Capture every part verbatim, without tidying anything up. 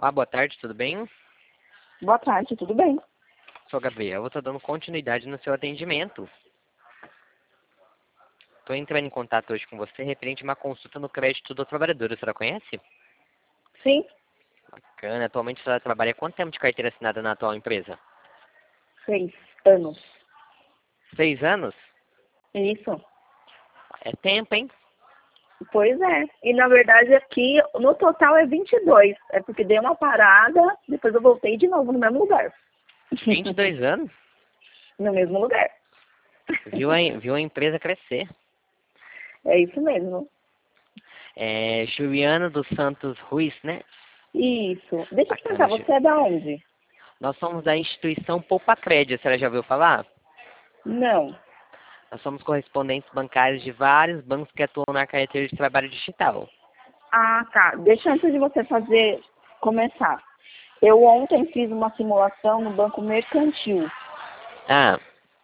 Olá, boa tarde, tudo bem? Boa tarde, tudo bem? Sou a Gabriel, estou dando continuidade no seu atendimento. Estou entrando em contato hoje com você referente a uma consulta no crédito do trabalhador. A senhora conhece? Sim, Bacana. Atualmente a senhora trabalha há quanto tempo de carteira assinada na atual empresa? seis anos. Seis anos? Isso. É tempo, hein? Pois é. E na verdade aqui, no total é vinte e dois. É porque dei uma parada, depois eu voltei de novo no mesmo lugar. vinte e dois anos? No mesmo lugar. Viu a, viu a empresa crescer. É isso mesmo. É Juliana dos Santos Ruiz, né? Isso. Deixa eu te Bacana, perguntar, Ju. você é da onde? Nós somos da instituição Poupa Crédito, a senhora já ouviu falar? Não. Nós somos correspondentes bancários de vários bancos que atuam na carteira de trabalho digital. Ah, tá. Deixa antes de você fazer, começar. Eu ontem fiz uma simulação no Banco Mercantil. Ah,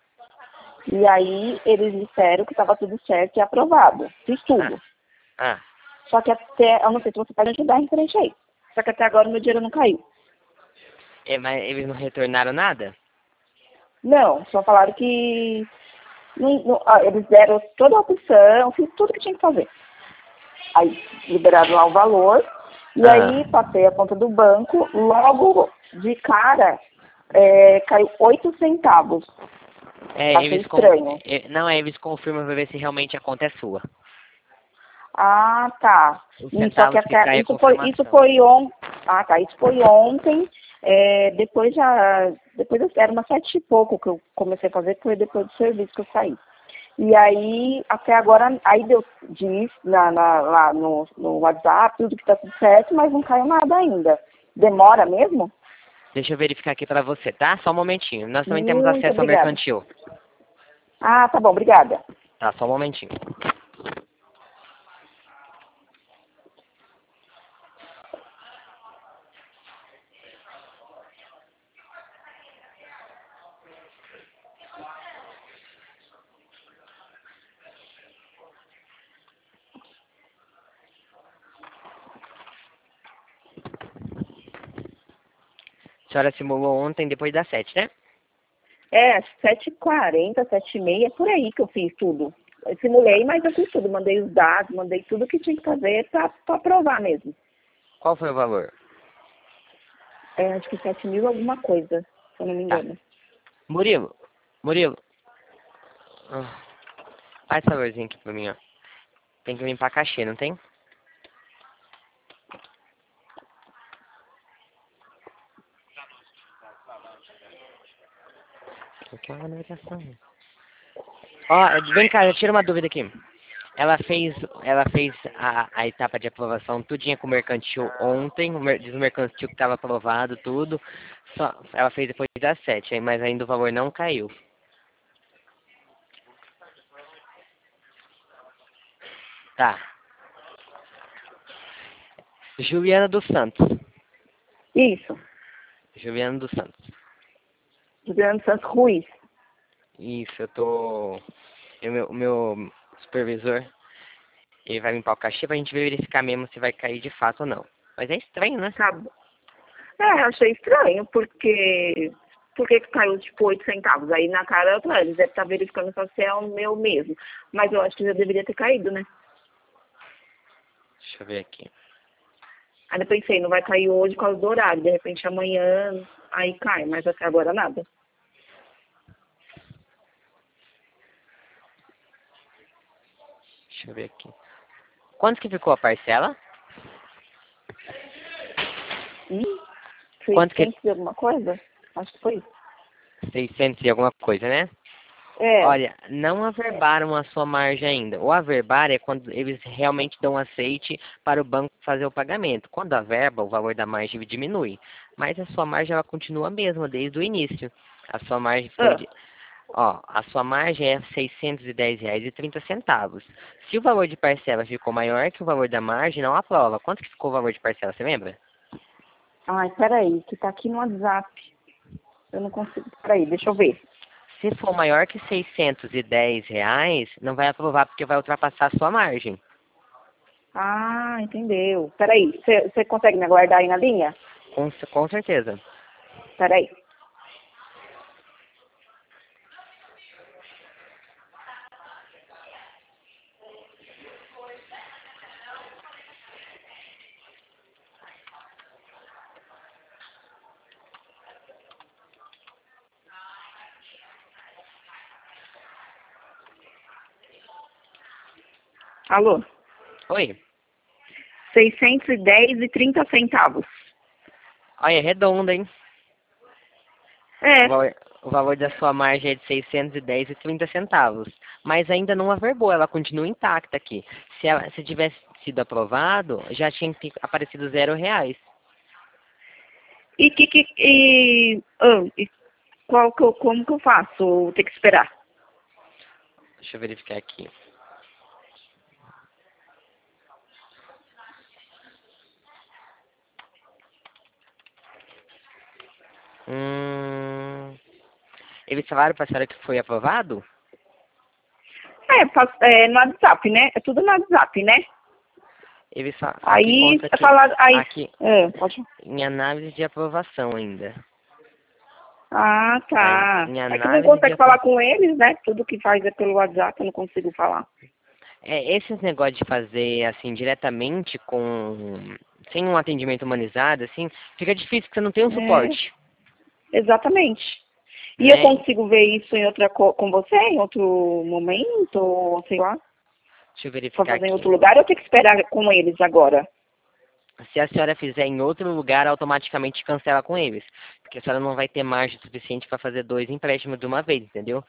E aí eles disseram que estava tudo certo e aprovado. Fiz ah, tudo. ah. Só que até, eu não sei se você pode ajudar referente a isso. Só que até agora o meu dinheiro não caiu. É, mas eles não retornaram nada? Não, só falaram que não- não- ah, eles deram toda a opção, fiz tudo que tinha que fazer. Aí liberaram lá o valor, e Ah. aí passei a conta do banco, logo de cara é, caiu oito centavos. É, Achei eles con... estranho. é, não, é, eles confirmam pra ver se realmente a conta é sua. Ah, tá. Os E só que centavos que até caem é isso foi isso confirmação. foi on, ah, tá, isso foi ontem. É, depois já depois eu- era umas sete e pouco que eu comecei a fazer, que foi depois do serviço que eu saí. E aí até agora aí deu diz na, na- lá no, no WhatsApp tudo que tá tudo certo, mas não caiu nada ainda. Demora mesmo? Deixa eu verificar aqui pra você, tá? Só um momentinho. Nós também temos Muito acesso ao obrigada. mercantil. Ah, tá bom, obrigada. Tá, só um momentinho. A senhora simulou ontem depois das sete, né? É, sete e quarenta, sete e meia, por aí que eu fiz tudo. Eu simulei, mas eu fiz tudo. Mandei os dados, mandei tudo que tinha que fazer para aprovar mesmo. Qual foi o valor? É, acho que sete mil alguma coisa, se eu não me Tá. engano. Murilo, Murilo. ah, Faz esse favorzinho aqui pra mim, ó. Tem que limpar a cachê, não tem? Aqui é uma anotação. Ó, vem cá, tira uma dúvida aqui. Ela fez, ela fez a, a etapa de aprovação tudinha com o mercantil ontem, o mer, diz o mercantil que estava aprovado tudo. Só, ela fez depois das sete, aí, mas ainda o valor não caiu. Tá. Juliana dos Santos. Isso, Juliana dos Santos. Juliano Santos Ruiz. Isso, eu tô. eu- meu, o meu supervisor, ele vai limpar o cachê pra gente verificar mesmo se vai cair de fato ou não. Mas é estranho, né? Tá bom. É, achei estranho, porque... Por que que caiu, tipo, oito centavos? Aí na cara eu falei, eles devem estar verificando só se é o meu mesmo. Mas eu acho que já deveria ter caído, né? Deixa eu ver aqui. Aí eu pensei, não vai cair hoje por causa do horário. De repente amanhã, aí cai, mas até agora nada. Deixa eu ver aqui. Quanto que ficou a parcela? Hum? Quanto que. seiscentos e alguma coisa? Acho que foi isso. seiscentos e alguma coisa, né? É. Olha, não averbaram a sua margem ainda. O averbar é quando eles realmente dão aceite para o banco fazer o pagamento. Quando averba, o valor da margem diminui. Mas a sua margem ela continua a mesma desde o início. A sua margem foi Ah, de... Ó, a sua margem é seiscentos e dez reais e trinta centavos. Se o valor de parcela ficou maior que o valor da margem, não aprova. Quanto que ficou o valor de parcela, você lembra? ai, peraí, que tá aqui no WhatsApp. Eu não consigo. Peraí, deixa eu ver. Se for maior que seiscentos e dez reais, não vai aprovar porque vai ultrapassar a sua margem. Ah, entendeu. Peraí, você consegue me aguardar aí na linha? Com, com certeza. Peraí. Alô? Oi. seiscentos e dez e trinta centavos. Olha, é redondo, hein? É. O valor, o valor da sua margem é de seiscentos e dez e trinta centavos. Mas ainda não averbou, ela continua intacta aqui. Se, ela, se tivesse sido aprovado, já tinha que ter aparecido zero reais. E que que e, ah, e qual que eu, como que eu faço? Tem que esperar. Deixa eu verificar aqui. Hum, eles falaram para a senhora que foi aprovado? É, faz- é no WhatsApp, né? É tudo no WhatsApp, né? Eles fa aqui Aí, consta é que falar, aí, aqui é, pode. em análise de aprovação ainda. Ah, Tá em, tá. em É que não análise de consegue falar aprovação. com eles, né? Tudo que faz é pelo WhatsApp, eu não consigo falar. É, esses negócios de fazer assim diretamente com sem um atendimento humanizado, assim, fica difícil porque você não tem um É, suporte, exatamente. E eu né? consigo ver isso em outra co com você, em outro momento, ou sei lá, Deixa eu pra verificar fazer em aqui. outro lugar, ou eu tenho que esperar com eles agora? Se a senhora fizer em outro lugar, automaticamente cancela com eles. Porque a senhora não vai ter margem suficiente para fazer dois empréstimos de uma vez, entendeu?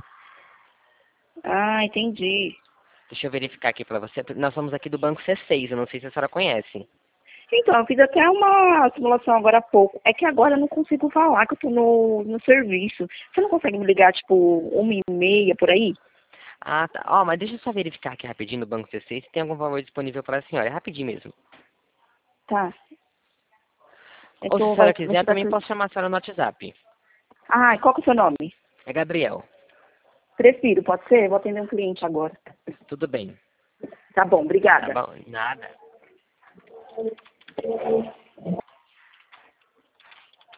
Ah, entendi. Deixa eu verificar aqui para você. Nós somos aqui do Banco C seis, eu não sei se a senhora conhece. Então, eu fiz até uma simulação agora há pouco. É que agora eu não consigo falar que eu tô no, no serviço. Você não consegue me ligar, tipo, uma e meia por aí? Ah, tá. Ó, mas deixa eu só verificar aqui rapidinho no Banco C seis se tem algum valor disponível para a senhora. É rapidinho mesmo. Tá. Eu Ou se a tô, senhora vai, vai quiser, chegar também aqui. posso chamar a senhora no WhatsApp. Ah, e qual que é o seu nome? É Gabriel. Prefiro, pode ser? Vou atender um cliente agora. Tudo bem. Tá bom, Tá obrigada. bom? Nada.